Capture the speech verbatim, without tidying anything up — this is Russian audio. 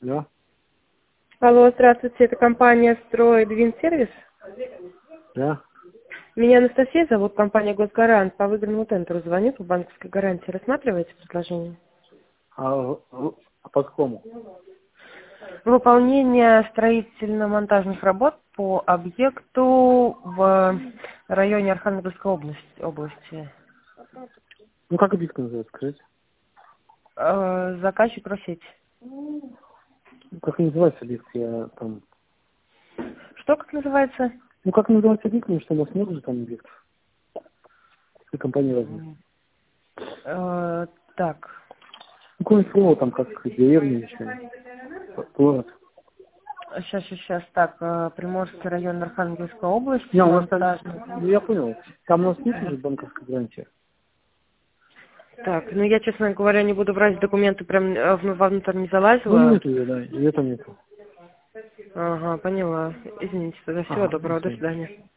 Да? Алло, здравствуйте, это компания «Строй Двин Сервис». Да? Меня Анастасия зовут, компания «Госгарант». По выигранному тендеру звоню по банковской гарантии. Рассматриваете предложение? А, в- а по какому? Выполнение строительно-монтажных работ по объекту в районе Архангельской области. области. Ну, как объект называется, скажите? Э, заказчик Россеть. Ну, как называется объект? Я там... Что, как называется? Ну, как называется объект, потому что у нас нет же там объектов. И компания разная. Э, так. Ну, кроме слова, там, как деревня, еще. Город. Сейчас, сейчас, сейчас. Так, э, Приморский район Архангельской области. Не, у нас там... Монтажный. Ну, я понял. Там у нас нет уже банковской гарантии. Так, ну я, честно говоря, не буду брать документы, прям э, в- вовнутрь не Ну, залазила. нету ее, да. Ее там нету. Ага, поняла. Извините, тогда всего Ага, до доброго, до свидания. свидания.